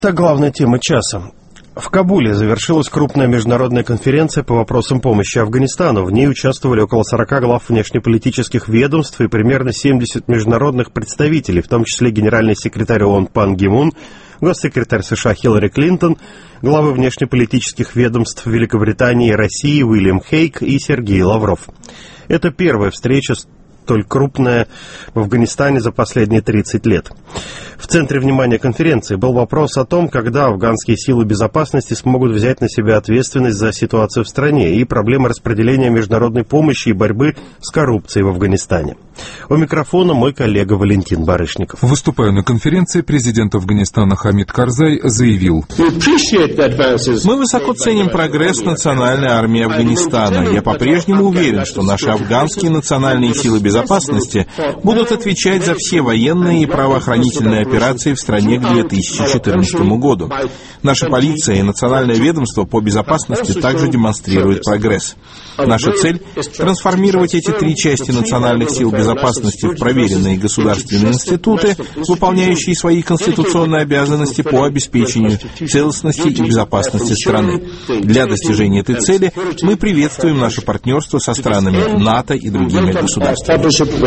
Это главная тема часа. В Кабуле завершилась крупная международная конференция по вопросам помощи Афганистану. В ней участвовали около 40 глав внешнеполитических ведомств и примерно 70 международных представителей, в том числе генеральный секретарь ООН Пан Ги Мун, госсекретарь США Хиллари Клинтон, главы внешнеполитических ведомств Великобритании и России Уильям Хейг и Сергей Лавров. Это первая встреча столь крупная в Афганистане за последние 30 лет. В центре внимания конференции был вопрос о том, когда афганские силы безопасности смогут взять на себя ответственность за ситуацию в стране и проблемы распределения международной помощи и борьбы с коррупцией в Афганистане. У микрофона мой коллега Валентин Барышников. Выступая на конференции, президент Афганистана Хамид Карзай заявил: «Мы высоко ценим прогресс национальной армии Афганистана. Я по-прежнему уверен, что наши афганские национальные силы безопасности будут отвечать за все военные и правоохранительные операции в стране к 2014 году. Наша полиция и национальное ведомство по безопасности также демонстрируют прогресс. Наша цель – трансформировать эти три части национальных сил безопасности в проверенные государственные институты, выполняющие свои конституционные обязанности по обеспечению целостности и безопасности страны. Для достижения этой цели мы приветствуем наше партнерство со странами НАТО и другими государствами».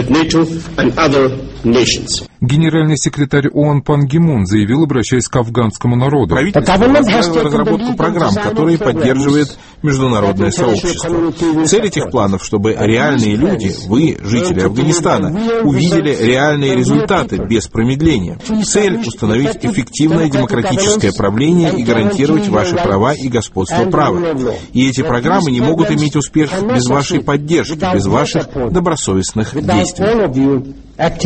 Генеральный секретарь ООН Пан Ги Мун заявил, обращаясь к афганскому народу: правительство возглавило разработку программ, которые поддерживает международное сообщество. Цель этих планов, чтобы реальные люди, вы, жители Афганистана, увидели реальные результаты без промедления. Цель – установить эффективное демократическое правление и гарантировать ваши права и господство права. И эти программы не могут иметь успех без вашей поддержки, без ваших добросовестных действий.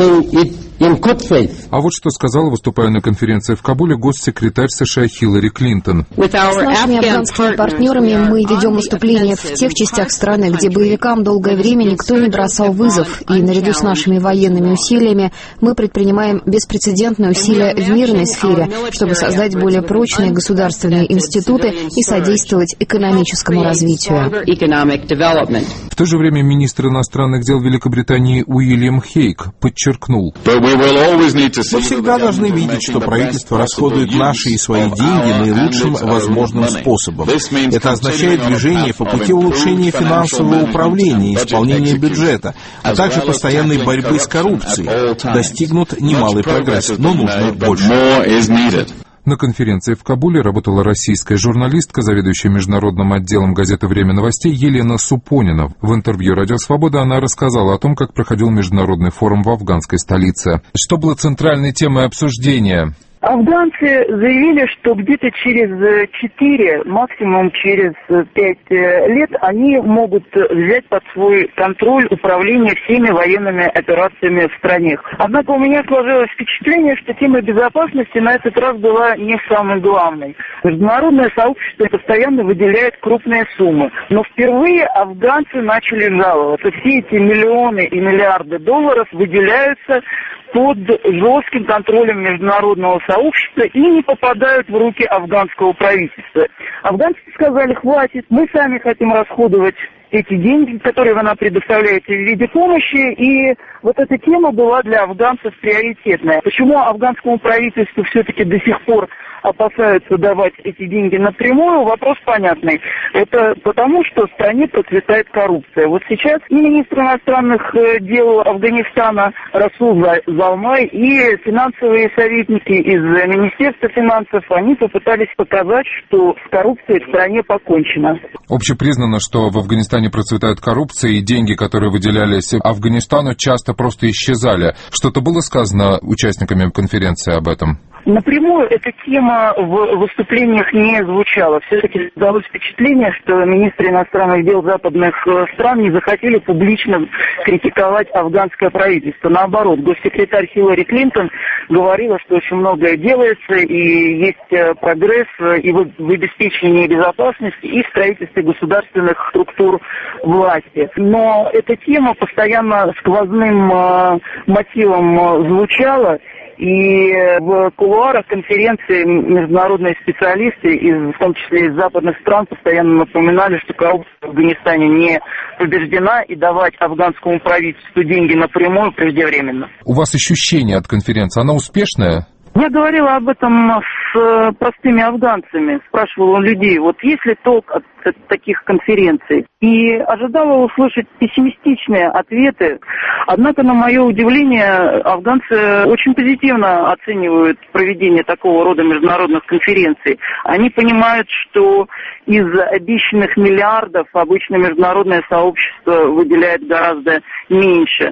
А вот что сказала, выступая на конференции в Кабуле, госсекретарь США Хиллари Клинтон. С нашими афганскими партнерами мы ведем выступления в тех частях страны, где боевикам долгое время никто не бросал вызов, и наряду с нашими военными усилиями мы предпринимаем беспрецедентные усилия в мирной сфере, чтобы создать более прочные государственные институты и содействовать экономическому развитию. В то же время министр иностранных дел Великобритании Уильям Хейг подчеркнул: Мы всегда должны видеть, что правительство расходует наши и свои деньги наилучшим возможным способом. Это означает движение по пути улучшения финансового управления и исполнения бюджета, а также постоянной борьбы с коррупцией. Достигнут немалый прогресс, но нужно больше. На конференции в Кабуле работала российская журналистка, заведующая международным отделом газеты «Время новостей» Елена Супонина. В интервью «Радио Свобода» она рассказала о том, как проходил международный форум в афганской столице. Что было центральной темой обсуждения? Афганцы заявили, что где-то через 4, максимум через 5 лет они могут взять под свой контроль управление всеми военными операциями в стране. Однако у меня сложилось впечатление, что тема безопасности на этот раз была не самой главной. Международное сообщество постоянно выделяет крупные суммы, но впервые афганцы начали жаловаться. Все эти миллионы и миллиарды долларов выделяются под жестким контролем международного сообщества и не попадают в руки афганского правительства. Афганцы сказали: хватит, мы сами хотим расходовать эти деньги, которые вы нам предоставляете в виде помощи, и вот эта тема была для афганцев приоритетная. Почему афганскому правительству все-таки до сих пор опасаются давать эти деньги напрямую, вопрос понятный. Это потому, что в стране процветает коррупция. Вот сейчас и министр иностранных дел Афганистана Расул Залмай, и финансовые советники из Министерства финансов, они попытались показать, что с коррупцией в стране покончено. Общепризнано, что в Афганистане процветает коррупция, и деньги, которые выделялись Афганистану, часто просто исчезали. Что-то было сказано участниками конференции об этом? Напрямую эта тема в выступлениях не звучала. Все-таки создалось впечатление, что министры иностранных дел западных стран не захотели публично критиковать афганское правительство. Наоборот, госсекретарь Хиллари Клинтон говорила, что очень многое делается, и есть прогресс и в обеспечении безопасности, и в строительстве государственных структур власти. Но эта тема постоянно сквозным мотивом звучала. И в кулуарах конференции международные специалисты, в том числе из западных стран, постоянно напоминали, что коррупция в Афганистане не побеждена, и давать афганскому правительству деньги напрямую преждевременно. У вас ощущение от конференции, она успешная? Я говорила об этом с простыми афганцами, спрашивала у людей, вот есть ли толк от таких конференций, и ожидала услышать пессимистичные ответы. Однако, на мое удивление, афганцы очень позитивно оценивают проведение такого рода международных конференций. Они понимают, что из обещанных миллиардов обычно международное сообщество выделяет гораздо меньше.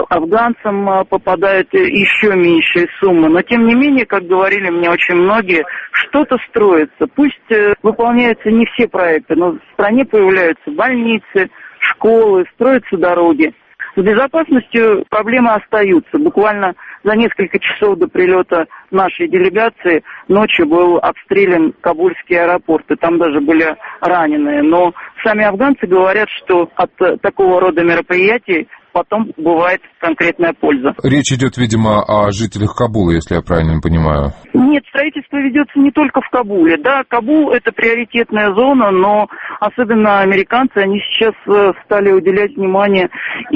Афганцам попадают еще меньшие суммы. Но, тем не менее, как говорили мне очень многие, что-то строится. Пусть выполняются не все проекты, но в стране появляются больницы, школы, строятся дороги. С безопасностью проблемы остаются. Буквально за несколько часов до прилета нашей делегации ночью был обстрелян Кабульский аэропорт, и там даже были раненые. Но сами афганцы говорят, что от такого рода мероприятий потом бывает конкретная польза. Речь идет, видимо, о жителях Кабула, если я правильно понимаю. Нет, строительство ведется не только в Кабуле. Да, Кабул – это приоритетная зона, но особенно американцы, они сейчас стали уделять внимание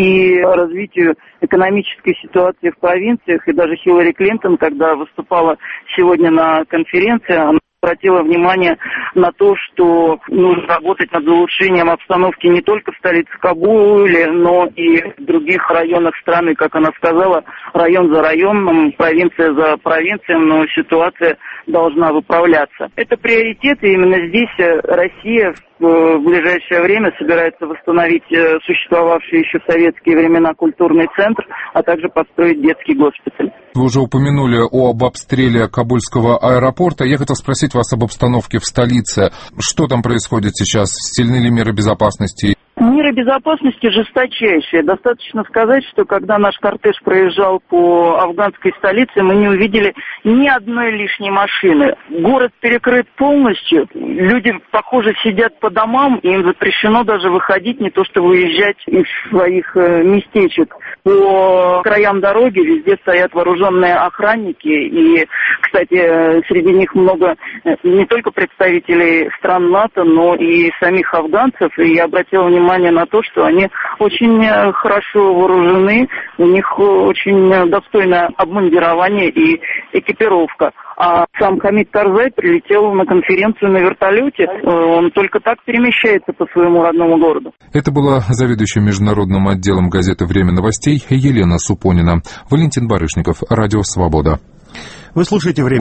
и развитию экономической ситуации в провинциях. И даже Хиллари Клинтон, когда выступала сегодня на конференции, она обратила внимание на то, что нужно работать над улучшением обстановки не только в столице Кабуле, но и в других районах страны, как она сказала, район за районом, провинция за провинцией, но ситуация должна выправляться. Это приоритет, и именно здесь Россия в ближайшее время собирается восстановить существовавший еще в советские времена культурный центр, а также построить детский госпиталь. Вы уже упомянули об обстреле Кабульского аэропорта. Я хотел спросить вас об обстановке в столице. Что там происходит сейчас? Сильны ли меры безопасности? Меры безопасности жесточайшие. Достаточно сказать, что когда наш кортеж проезжал по афганской столице, мы не увидели ни одной лишней машины. Город перекрыт полностью. Люди, похоже, сидят по домам, и им запрещено даже выходить, не то что выезжать из своих местечек. По краям дороги везде стоят вооруженные охранники. И, кстати, среди них много не только представителей стран НАТО, но и самих афганцев. И я обратила внимание на то, что они очень хорошо вооружены, у них очень достойное обмундирование и экипировка. А сам Хамид Карзай прилетел на конференцию на вертолете. Он только так перемещается по своему родному городу. Это была заведующая международным отделом газеты «Время новостей» Елена Супонина. Валентин Барышников, Радио Свобода. Вы слушаете «Время».